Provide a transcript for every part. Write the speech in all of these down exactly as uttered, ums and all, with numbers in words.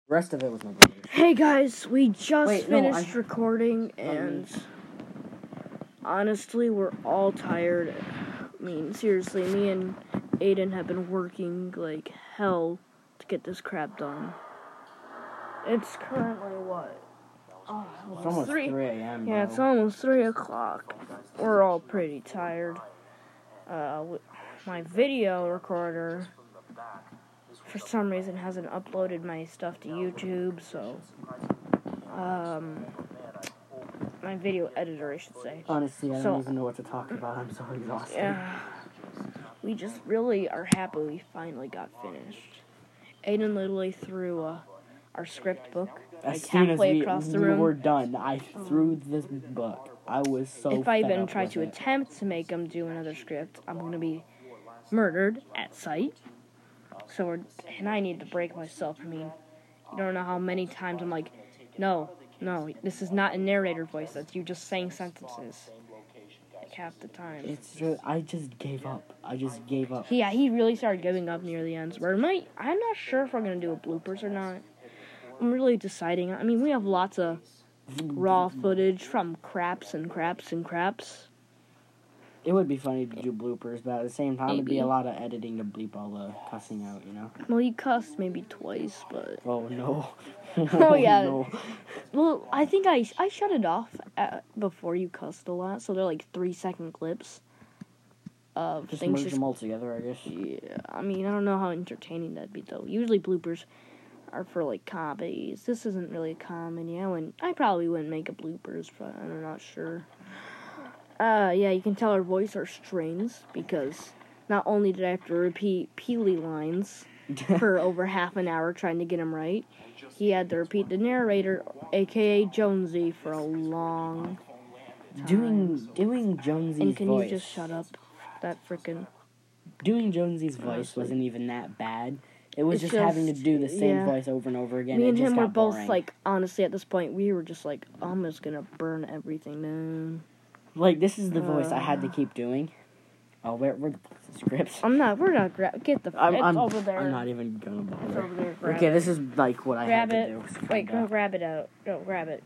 rest of it was my brother's. Hey guys, we just Wait, no, finished I- recording, and honestly, we're all tired. I mean, seriously, me and Aiden have been working like hell to get this crap done. It's currently what? Oh, It's almost three a.m. Yeah, bro. it's almost three o'clock. We're all pretty tired. Uh, w- my video recorder, for some reason, hasn't uploaded my stuff to YouTube, so, um, my video editor, I should say. Honestly, I So- don't even know what to talk about. I'm so exhausted. Yeah, we just really are happy we finally got finished. Aiden literally threw uh, our script book As like soon as halfway we, across the we room. were done, I threw this book. I was so If I fed even up try with to it. attempt to make him do another script, I'm gonna be murdered at sight. So, we're, and I need to break myself. I mean, you don't know how many times I'm like, no, no, this is not a narrator voice. That's you just saying sentences. Like half the time. It's just, I just gave up. I just gave up. Yeah, he really started giving up near the end. Where might I'm not sure if we're gonna do a bloopers or not. I'm really deciding. I mean, we have lots of raw footage from craps and craps and craps. It would be funny to do bloopers, but at the same time, it'd be Maybe. a lot of editing to bleep all the cussing out, you know? Well, he cussed maybe twice, but Oh, no. Oh, yeah. No. well, I think I I shut it off at, before you cussed a lot, so they're like three second clips of Just things. merge Just them all together, I guess. yeah, I mean, I don't know how entertaining that'd be though. Usually bloopers are for like comedies. This isn't really a comedy. I wouldn't. I probably wouldn't make a bloopers, but I'm not sure. Uh, yeah, you can tell our voice are strains because not only did I have to repeat Peely lines for over half an hour trying to get him right, he had to repeat the narrator, aka Jonesy, for a long time. Doing doing Jonesy's And can voice. you just shut up? That frickin'. Doing Jonesy's voice Honestly. wasn't even that bad. It was It's just, having to just- do the same yeah. voice over and over again. Me It and just him got were both boring. like, honestly, at this point, we were just like, I'm just gonna burn everything down. Like, this is the voice I had to Uh. keep doing. Oh, where where the scripts? I'm not. We're not. Gra- get the. I'm, it's I'm, over there. I'm not even gonna It's bother. over there. Grab Okay, it. this is like what I Grab had it. to do. Wait, Kinda. go grab it out. Go grab it.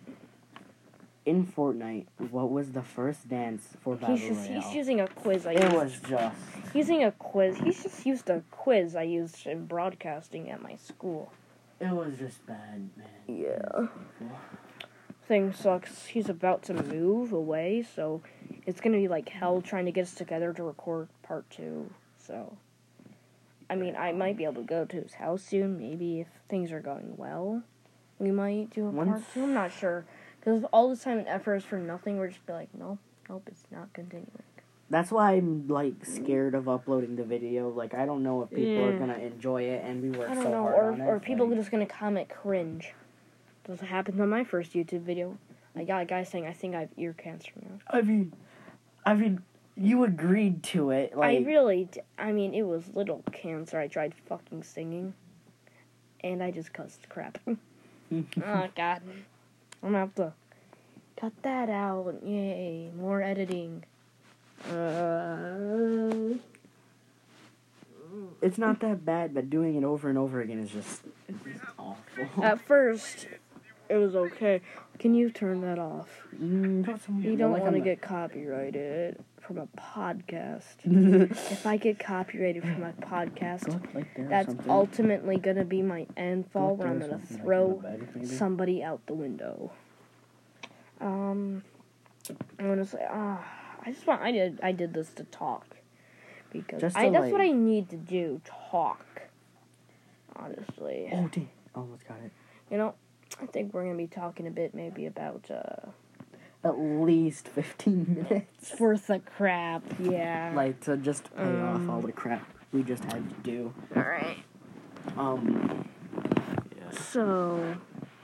In Fortnite, what was the first dance for Battle He's just. Royale? He's using a quiz. I It used. was just. He's using a quiz. He's just used a quiz I used in broadcasting at my school. It was just bad, man. Yeah. Thing sucks. He's about to move away, so it's gonna be like hell trying to get us together to record part two. So, I mean, I might be able to go to his house soon. Maybe if things are going well, we might do a part Once- two. I'm not sure because all this time and effort is for nothing. We're just be like, nope, nope, it's not continuing. That's why I'm like scared of uploading the video. Like, I don't know if people are Yeah. gonna enjoy it, and we work I don't so know, hard or on it. or people like, are just gonna comment cringe. That's what happened on my first YouTube video. I got a guy saying, "I think I have ear cancer now." I mean, I mean, you agreed to it. Like, I really, d- I mean, it was little cancer. I tried fucking singing, and I just cussed crap. Oh God, I'm gonna have to cut that out. Yay, more editing. Uh, it's not that bad, but doing it over and over again is just, it's just awful. at first, it was okay. Can you turn that off? Mm, put some- You don't like want to on get copyrighted from a podcast. the- If I get copyrighted from a podcast, Go up like there or that's something. ultimately gonna be my Go endfall up where I'm there or gonna something, like throw in the bed, maybe. somebody out the window. Um, I'm gonna say, ah, I just want, I did, I did this to talk because Just I, to, that's like- what I need to do, talk. Honestly, Oh, dang. Almost got it. you know, I think we're gonna be talking a bit, maybe about uh, At least fifteen minutes. worth of crap. Yeah. Like, to just pay off Um, all the crap we just had to do. All right. Um, yeah. So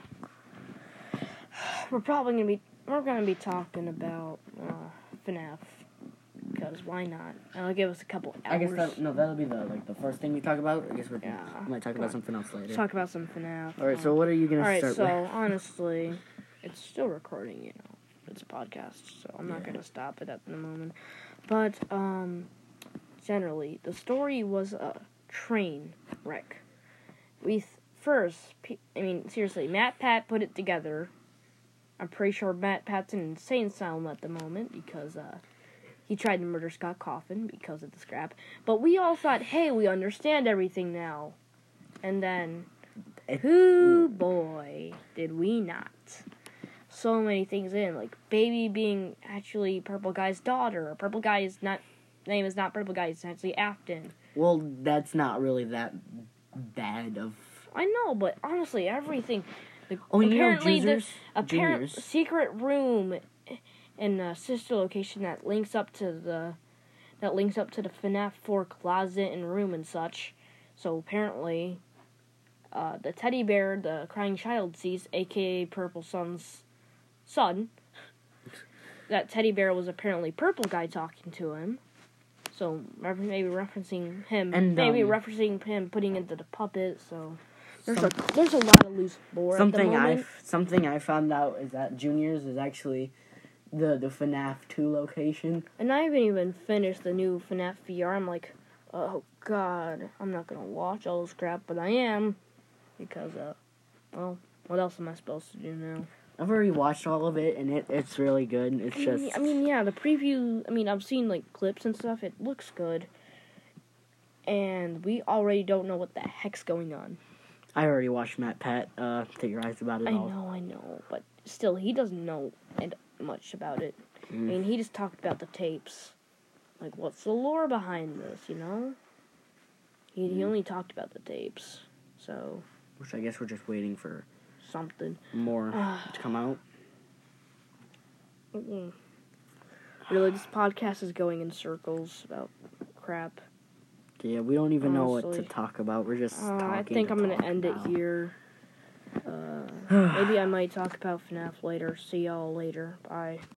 we're probably gonna be we're gonna be talking about uh, FNAF because why not? It'll give us a couple hours. I guess that, no, that'll be the, like, the first thing we talk about. I guess we're, Yeah. we might talk about something else later. Let's talk about some FNAF. Alright, so what are you gonna all right. start So with? honestly, it's still recording. You know, it's a podcast, so I'm not Yeah. gonna stop it at the moment. But um, generally, the story was a train wreck. We th- first, I mean, seriously, Matt Pat put it together. I'm pretty sure Matt Pat's in insane asylum at the moment because uh, he tried to murder Scott Coffin because of the scrap. But we all thought, hey, we understand everything now. And then, whoo boy, did we not. So many things in, like Baby being actually Purple Guy's daughter. Purple Guy is not, name is not Purple Guy, it's actually Afton. Well, that's not really that bad of... I know, but honestly, everything... Like, oh, apparently, you know, the apparent secret room in a sister location that links up to the that links up to the FNAF four closet and room and such. So apparently, uh, the teddy bear the crying child sees, aka Purple Sun's son, that teddy bear was apparently Purple Guy talking to him. So maybe referencing him, and, maybe um, referencing him putting into the puppet. So. There's Some, a there's a lot of loose lore something at the moment. I something I found out is that Junior's is actually the the FNAF two location. And I haven't even finished the new FNAF V R. I'm like, oh god, I'm not gonna watch all this crap, but I am because uh, well, what else am I supposed to do now? I've already watched all of it, and it it's really good. It's I just mean, I mean, yeah, the preview. I mean, I've seen like clips and stuff. It looks good, and we already don't know what the heck's going on. I already watched Matt Pat uh, theorize about it I all. know, I know, but still, he doesn't know much about it. Mm. I mean, he just talked about the tapes. Like, what's the lore behind this, you know? He mm. he only talked about the tapes, so... Which I guess we're just waiting for... something. More to come out. Mm-mm. Really, this podcast is going in circles about crap. Yeah, we don't even Honestly. know what to talk about. We're just uh, talking I think I'm going to end about. it here. Uh, maybe I might talk about FNAF later. See y'all later. Bye.